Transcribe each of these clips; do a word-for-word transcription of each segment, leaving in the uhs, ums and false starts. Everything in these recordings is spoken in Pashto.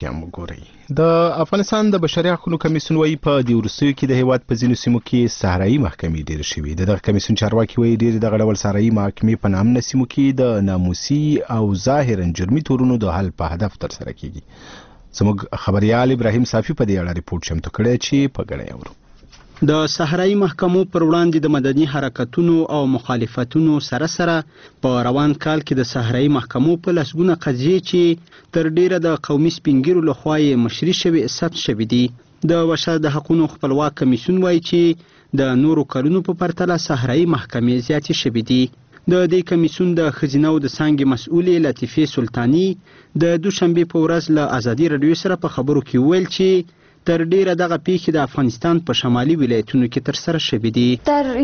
یا وګورئ. د افغانستان د بشري حقوقو کمیسیون وايي په دې وروستیو کې د هیواد په ځینو سیمو کې صحرایي محکمې ډېرې شوي. د دغه کمیسیون چارواکي وايي ډېرې دغه ډول صحرایي محکمې په نامنه سیمو کې د ناموسي او ظاهرا جرمي تورونو د حل په هدف ترسره کیږي. زموږ خبريال ابراهیم صافي په دې اړه ریپورت چمتو کړی چې په ګډه اورو. د صحرایي محکمو پر وړاندې د مدني حرکتونو او مخالفتونو سره سره په روان کال کې د صحرایي محکمو په لسګونه قضیې چې تر ډیره د قومي سپینګیرو لخوا یې مشري شوي ثبت شوي دي. د بشر د حقوقو خپلواک کمیسیون وایي چې د نورو کلونو په پرتله صحرایي محکمې زیاتې شوي دي. د دې کمیسیون د ښځینه او د څانګې مسؤلې لطیفې سلطاني د دوشنبې په ورځ له ازادي راډیو سره په خبرو کې وویل چې تر ډیره دغه پیښې د افغانستان په شمالي ولایتونو کې ترسره شوې دي.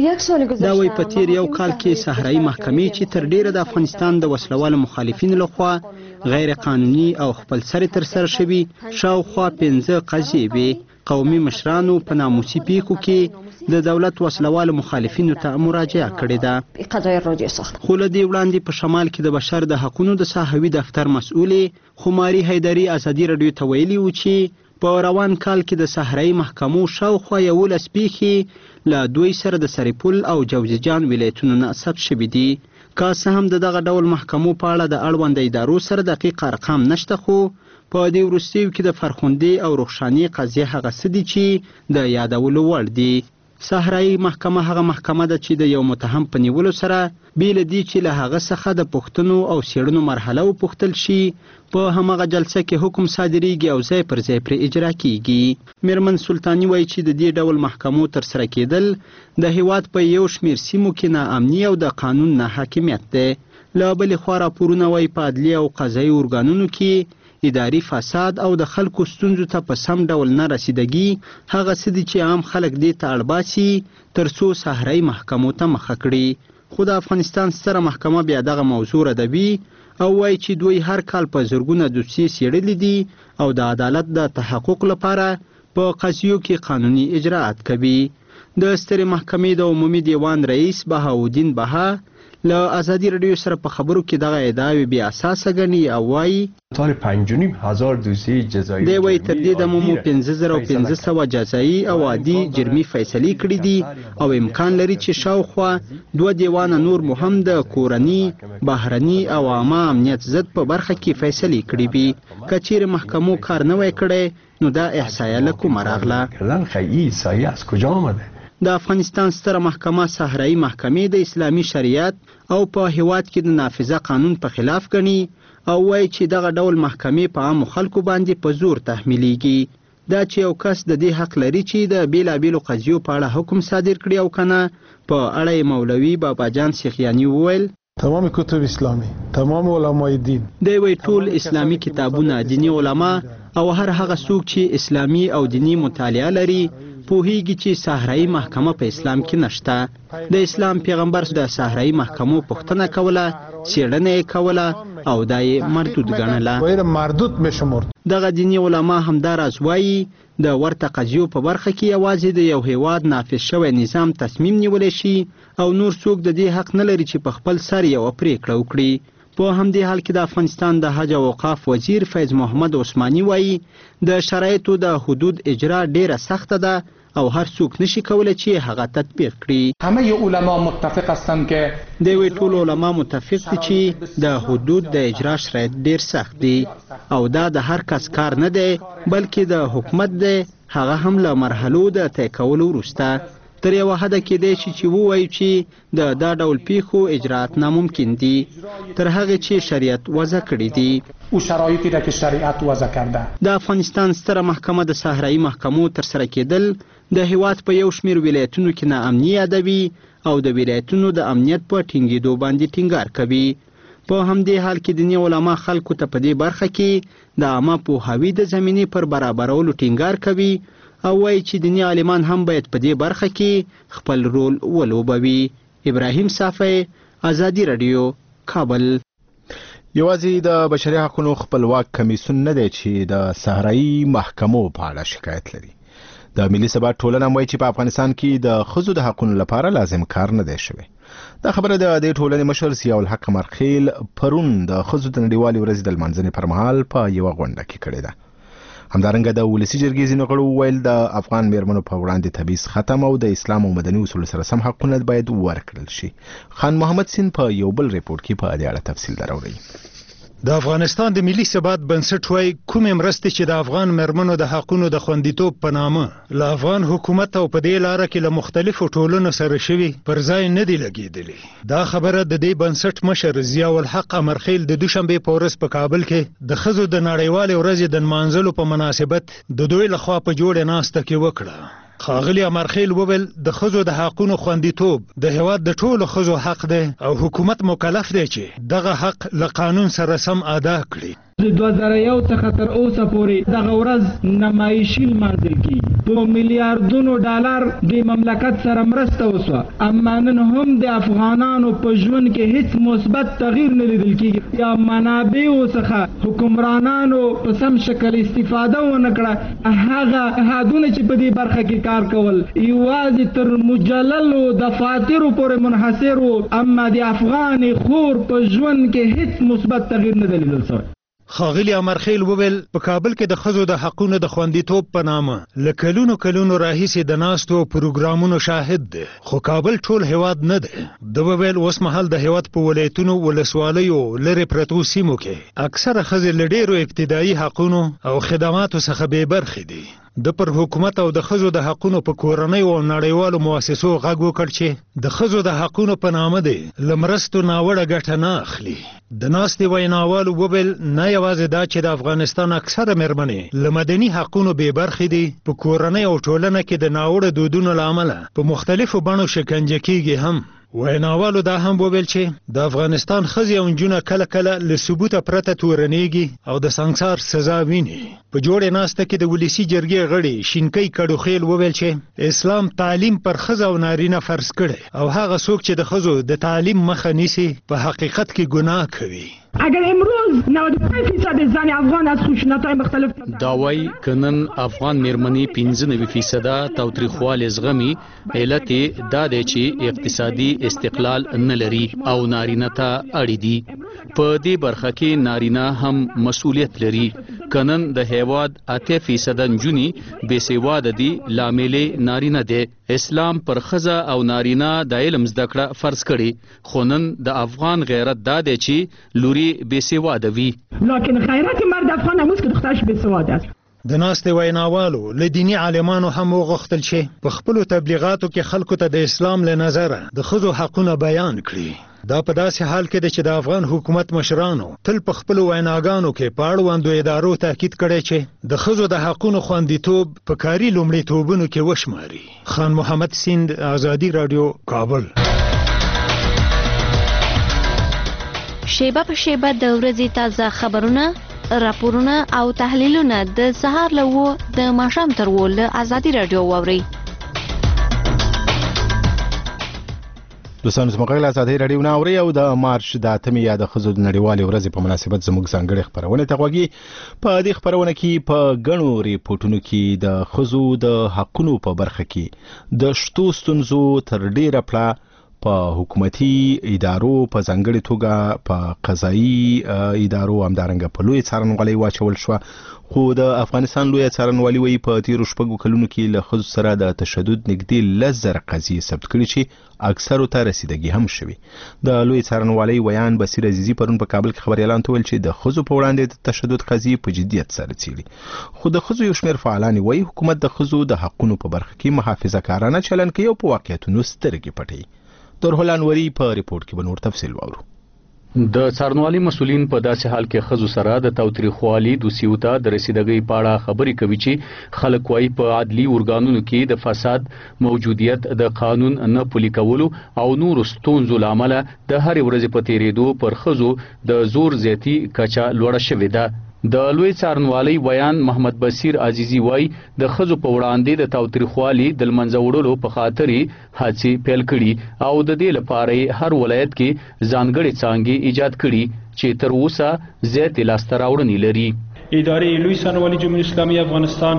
دا وایي په تیر یو کال کې صحرایي محکمې چې تر ډیره د افغانستان د وسلوالو مخالفینو لخوا غیر قانوني او خپلسري ترسره شوي شاوخوا پنځه قضیې وې. قومي مشرانو په ناموسي پیښو کې د دولت وسلوالو مخالفینو ته مراجعه کړې ده. خو له دې وړاندې په شمال کې د بشر د حقوقو د ساحوي دفتر مسؤلې خماري حیدري ازادي راډیو ته ویلي و چې په روان کال کې د صحرایي محکمو شاوخوا یولس پیښې له دوی سره د سرپل او جوزجان ولایتونو نه ثبت شوي دي. که څه هم د دغه ډول محکمو په اړه د اړوند ادارو سره دقیق ارقام نشته، خو په دې وروستیو کې د فرخندې او رخشاني قضیې هغه څه دي چې د یادولو وړ دي. صحرایي محکمه هغه محکمه ده چې د یو متهم په نیولو سره بیله دي چې له هغه څخه د پوښتنو او څېړنو مرحله وپوښتل شي، په همغه جلسه کې حکم صادریږي او ځای پر ځای پرې اجرا کیږي. میرمن سلطاني وایي چې د دې ډول محکمو ترسره کېدل د هیواد په یو شمېر سیمو کې ناامني او د قانون ناحاکمیت دی. له بلې خوا راپورونه وایي په عدلي او قضایي ارګانونو کې اداري فساد او د خلکو ستونزو ته په سم ډول نه رسیدګي هغه څه دي چې عام خلک دې ته اړ باسي تر څو صحرایي محکمو ته مخه کړي. خو د افغانستان ستره محکمه بیا دغه موضوع ردوي او وایي چې دوی هر کال په زرګونه دوسیې څېړلي دي او د عدالت د تحقق لپاره په قضیو کې قانوني اجراءات کوي. د سترې محکمې د عمومي دیوان رئیس بهاودین بها له ازادي راډیو سره په خبرو کې دغه ادعاوې بې اساسه ګڼي او وایي دی وایي تر دې دمه مو پنځه زره او پنځه سوه جزایي او عادي جرمي فیصلې کړي دي او امکان لري چې شاوخوا دوه دیوانه نور مو هم د کورني، بهرني او عامه امنیت ضد په برخه کې فیصلې کړي وي. که چیرې محکمو کار نه وای کړی نو دا احصایه له کومه راغله؟ د افغانستان ستره محکمه صحرایي محکمې د اسلامي شریعت او په هیواد کې د نافذه قانون په خلاف ګڼي او وایي چې دغه ډول محکمې په عامو خلکو باندې په زور تحمیلیږي. دا چې یو کس د دې حق لري چې د بیلابیلو قضیو په اړه حکم صادر کړي او کنه. په اړه یې مولوي باباجان سیخیاني وویل تمام کتب اسلامی، تمام علمای دین، دی وایي ټول اسلامي کتابونه، دینی علما او هر هغه څوک چې اسلامي او دینی مطالعه لري پوهیږي چې صحرایي محکمه په اسلام کې نشته. د اسلام پیغمبر د صحرایي محکمو پوښتنه کوله، څېړنه یې کوله او دا یې مردود ګڼله. دغه دیني علما همدا راز وایي د ورته قضیو په برخه کې یوازې د یو هیواد نافذ شوی نظام تصمیم نیولی شي او نور څوک د دې حق نه لري چې په خپل سر یوه پرېکړه وکړي. په همدې حال کې د افغانستان د حج او اوقاف وزیر فیض محمد عثماني وایي د شرایطو د حدود اجرا ډیره سخته ده او هر څوک نشي کولی چې هغه تطبیق کړي. همه علما متفق هستند که د وی ټول علما متفق دي چې د حدود د اجرا شرایط ډیر سخت دي او دا د هر کس کار نه دی بلکې د حکومت دی، هغه هم له مرحلو د طی کولو وروسته. تر یوه حده کېدی شي چې ووایو چې د دا ډول پیښو اجراات ناممکن دي تر هغې چې شریعت وضع کړي دي. او شرایطی را که شریعت وضع کرده. د افغانستان ستره محکمه د صحرایي محکمو ترسره کېدل د هیواد په یو شمېر ولایتونو کې ناامني یادوي او د ولایتونو د امنیت په ټینګېدو باندې ټینګار کوي. په همدې حال کې دیني علما خلکو ته په دې برخه کې د عامه پوهاوي د زمینې پر برابرولو ټینګار کوي او وایي چې دیني عالمان هم باید په دې برخه کې خپل رول ولوبوي. ابراهیم صافی، ازادي راډیو، کابل. یوازې د بشري حقوقو خپلواک کمیسیون نه دی چې د صحرایي محکمو په اړه شکایت لري. د ملي ثبات ټولنه وایي چې په افغانستان کې د ښځو د حقوقو لپاره لازم کار نه دی شوی. دا خبره د دې ټولنې مشر ضیاء الحق مرخیل پرون د ښځو د نړیوالې ورځې د لمانځنې پر مهال په یوه غونډه کې کړې ده. همدارنګه د ولسی جرګې ځینو غړو وویل د افغان میرمنو په وړاندې تبعیض ختم او د اسلام او مدني اصولو سره سم حقونه باید ورکړل شي. خان محمد سین په یو بل ریپورت کې په دې اړه تفصیل دراوړي. د افغانستان د ملي ثبات بنسټ وايي کومې مرستې چې د افغان مرمنو د حقونو د خوندیتوب په نامه له افغان حکومت او په دې لاره کې له مختلفو ټولنو سره شوي پر ځای نه دی لګېدلې. دا خبره د دې بنسټ مشر ضیاء الحق امرخیل د دوشنبې په ورځ په کابل کې د ښځو د نړیوالې ورځې د نمانځلو په مناسبت د دوی لخوا په جوړه ناسته کې وکړه. ښاغلي امرخیل وویل د ښځو د حقونو خوندیتوب د هېواد د ټولو ښځو حق دی او حکومت مکلف دی چې دغه حق له قانون سره سم ادا کړي. د دوه زره یو څخه تر اوسه پورې دغه ورځ نمایشي لمانځل کیږي. په میلیارډونو ډالر د مملکت سره مرسته وسوه، اما نن هم د افغانانو په ژوند کې هیڅ مثبت تغییر نه لیدل کیږي. یا منابعو څخه حکمرانانو په سم شکل استفاده ونه کړه. هغه هادونه چې په دې برخه کې کار کول یوازې تر مجللو دفاترو پورې منحصر وو، اما د افغان خور په ژوند کې هیڅ مثبت تغییر نه لیدل شوی. ښاغلي امرخیل وویل په کابل کې د ښځو د حقونو د خوندیتوب په نامه له کلونو کلونو راهیسې د ناستو پروګرامونو شاهد دی، خو کابل ټول هیواد نه دی. د وویل اوس مهال د هیواد په ولایتونو ولسوالیو لرې پرتو سیمو کې اکثره ښځې له ډېرو ابتدایي حقونو او خدماتو څخه بې برخې دي. د پر حکومت او د ښځو د حقونو په کورنۍ او نړیوالو مؤسسو غږ وکړ چې د ښځو د حقونو په نامه دی له مرستو ناوړه ګټه نه اخلي. د ناستې ویناوالو وویل نه یوازې دا چې د افغانستان اکثره مېرمنې له مدني حقونو بې برخې دي، په کورنۍ او ټولنه کې د ناوړه دودونو له امله په مختلفو بڼو شکنجه کیږي هم. ویناوالو دا هم وویل چې د افغانستان ښځې او نجونه کله کله له ثبوته پرته تورنېږي او د سنګسار سزا ویني. په جوړې ناسته کې د ولسي جرګې غړي شینکۍ کډوخیل وویل چې اسلام تعلیم پر ښځه او نارینه فرض کړی او هغه څوک چې د ښځو د تعلیم مخه نیسي په حقیقت کې ګناه کوي. اگر امروز نود و پنج فیصد زن افغان از خشونت‌های مختلف داوای کنن افغان میرمنې پنځه نوي فیصده تاوتریخوالی زغمي، علت دا دی چې اقتصادي استقلال نه لري او نارینه ته اړ دي. په دې برخه کې نارینه هم مسؤلیت لري. کنن د هیواد اته فیصد نجونی بې سواده دي، لامل نارینه دی. اسلام پر ښځه او نارینه د علم زده کړه فرض کړي، خو نن د افغان غیرت دا دی چې لوري بې سواده وي. لکن غیرت مرد افغان هم اوس که دخترش بې سواده است. د ناستې ویناوالو له دیني عالمانو هم وغوښتل چې په خپلو تبلیغاتو کې خلکو ته د اسلام له نظره د ښځو حقونه بیان کړي. دا په داسې حال کې ده چې د افغان حکومت مشرانو تل په خپلو ویناګانو کې په اړوندو ادارو تاکید کړی چې د ښځو د حقونو خوندیتوب په کاري لومړیتوبونو کې وشماري. خان محمد سیند، آزادي راډیو، کابل. شیبه په شیبه د ورځې تازه خبرونه، راپورونه او تحلیلونه د سهار له اوه د ماښام تر اوه له ازادي راډیو واورئ. دوستانو زموږ له ازادي راډیو نه اورئ او د مارچ د اتمې یا د ښځو د نړیوالې ورځې په مناسبت زموږ ځانګړې خپرونه ته غوږی. په دې خپرونه کې په ګڼو ریپورټونو کې د ښځو د حقونو په برخه کې د شتو ستونزو تر ډیره پړه په حکومتي ادارو، په ځانګړې توګه په قضایي ادارو، همدارنګه په لوی څارنوالۍ واچول شوه. خو د افغانستان لوی څارنوالي وایي په تیرو شپږو کلونو کې له ښځو سره د تشدد نږدې لس زره قضیې ثبت کړي چې اکثرو ته رسیدګي هم شوي. د لوی څارنوالۍ ویان بصیر عزیزي پرون په کابل کې خبریالانو ته ویل چې د ښځو په وړاندې د تشدد قضیې په جدیت سره څیړي. خو د ښځو یو شمېر فعالان وایي حکومت د ښځو د حقونو په برخه کې محافظه کارانه چلن کوي او په واقعیتونو سترګې پټوي. درحل انوري په ریپورت کې به نور تفصیل واورو. د څارنوالي مسولین په داسې حال کې ښځو سره د تاوتریخوالي دوسیو ته د رسیدګۍ په اړه خبرې کوي چې خلک وايي په عدلي ارګانونو کې د فساد موجودیت، د قانون نه پلي کولو او نورو ستونزو له امله د هرې ورځې په تېرېدو پر ښځو د زور زیاتي کچه لوړه شوې ده. د لوی څارنوالۍ ویان محمد بصیر عزیزي وایي د ښځو په وړاندې د تاوتریخوالي د لمنځه وړلو په خاطر هڅې پیل کړي او د دې لپاره هر ولایت کې ځانګړې څانګې ایجاد کړي چې تر اوسه زیاتې لاسته راوړنې لري. اداره لوی څارنوالي جمهوری اسلامی افغانستان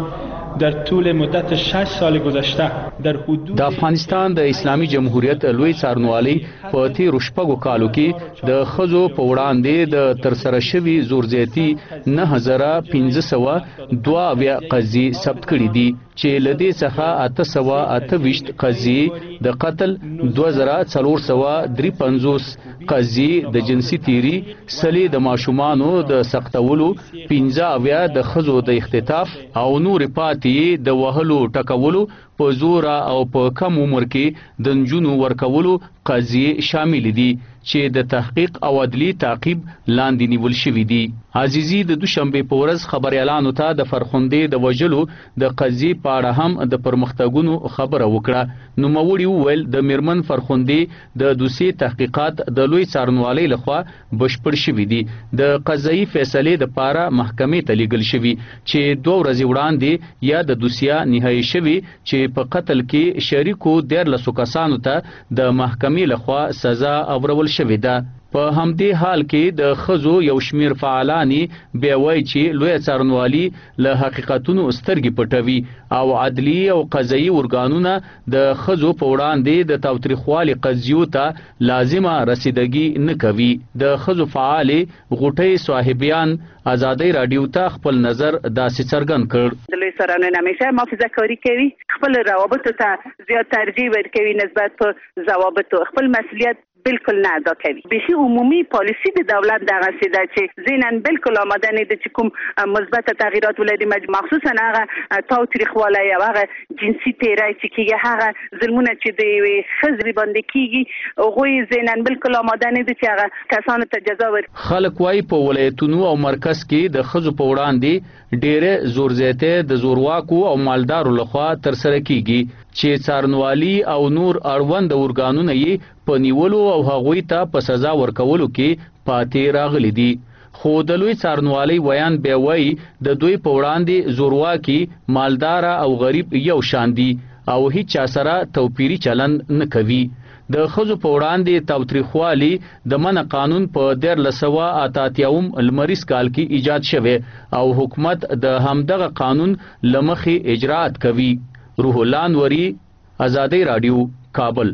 در طول مدت شش سال گذشته در حدود د افغانستان د اسلامي جمهوریت لوی څارنوالي په تیرو شپږو کالو کې د ښځو په وړاندې د ترسره شوي زورزیاتي نه هزاره پنځه سوه دوه اویا قضیې ثبت کړي دي چې له دې څخه اته سوه اته ویشت قضیې د قتل دوه زره څلور سوه درې پنځوس قضیې د جنسي تیري سلې د ماشومانو د سختولو پنځه اویا د ښځو د اختطاف او نورې پاتې د وهلو ټکولو په زوره او په کم عمر کې د نجونو ورکولو قضیې شامل دي چې د تحقیق او عدلي تعقیب لاندې نیول شوي دي. عزیزي د دوشنبه په ورځ خبريالانو ته د فرخندې د وجلو د قضیې په اړه هم د پرمختګونو خبره وکړه. نوموړي وویل د میرمن فرخندې د دوسیې تحقیقات د لوی څارنوالۍ لخوا بشپړ شوي دي. د قضایي فیصلې د پاره محکمې ته لیږل شوي چې دوه ورځې وړاندې یا د دوسیه نهایي شوي چې په قتل کې شریکو دیارلسو کسانو ته د محکمې لخوا سزا اورول شوې ده. په همدې حال کې د ښځو یو شمیر فعالانی بیا وایي چې لوی څارنوالي له حقیقتونو سترګې پټوي او عدلي او قضایي ارګانونه د ښځو په وړاندې د تاوتریخوالي قضیو ته لازمه رسیدګي نه کوي. د ښځو فعالې غوټۍ صاحبیان ازادۍ رادیو ته خپل نظر داسې څرګند کړ. د لوی څارنوالۍ همیشه محافظه کاري کوي، خپل روابطو ته زیات ترجیح ورکوي نسبت په ضوابطو، خپل مسئولیت بالکل نه ادا کوي. بشي عمومي پالیسی د دولت دغه سیده چې ذهنن بالکل آماده نه دي چې کوم مثبت تغییرات ولري، مخصوصا هغه تاوتریخوالی او هغه جنسي تیری چې کیږي، هغه ظلمونه چې د ښځې باندې کیږي، هغوی ذهنن بالکل آماده نه دي چې هغه کسانو ته جزا ورکړي. خلک وايي په ولایتونو او مرکز کې د ښځو په وړاندې ډېرې زورزیاتۍ د زورواکو او مالدارو لخوا ترسره کیږي چې څارنوالي او نور اړوند ارګانونه یې په نیولو او هغوی ته په سزا ورکولو کې پاتې راغلي دي. خو د لوی څارنوالۍ ویان بیا وایي د دوی په وړاندې زورواکي، مالداره او غریب یو شان دي او هیڅ چا سره توپیري چلند نه کوي. د ښځو په وړاندې تاوتریخوالي د منع قانون په دیارلس سوه اته اتیاوم لمریز کال کې ایجاد شوی او حکومت د همدغه قانون له مخې اجرات کوي. روح الله انوري، ازادۍ رادیو، کابل.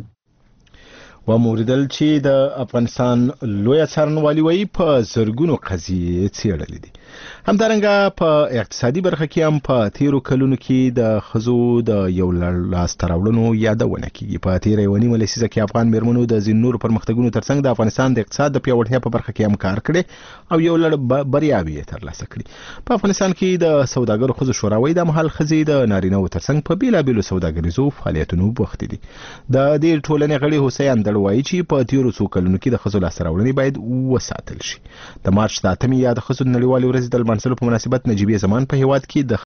و موریدل چې د افغانستان لوی څارنوالي وایي په زرګونو قضیې څېړلې دي. همدارنګه په اقتصادي برخه کې هم په تیرو کلونو کې د ښځو د یو لاسته راوړنو یادونه کیږي. په تیره یوه نیمه لسیزه کې افغان میرمنو د ځینو نورو پرمختګونو ترڅنګ د افغانستان د اقتصاد د پیاوړتیا په برخه کې هم کار کړی او یو لړ بریاوې یې ترلاسه کړي. په افغانستان کې د سوداګرو ښځو شورا وایي د مهال ښځې د نارینه‌وو ترڅنګ په بېلابېلو سوداګریزو فعالیتونو بوختې دي. د دې ټولنې غړي حسین اندړ وایي چې په تیرو څو کلونو کې د ښځو لاسته راوړنې باید وساتل شي. د مارچ د اتمې یا د ښځو د نړیوالې ورځې د لمانځلو په مناسبت نجیبې زمان په هیواد کې د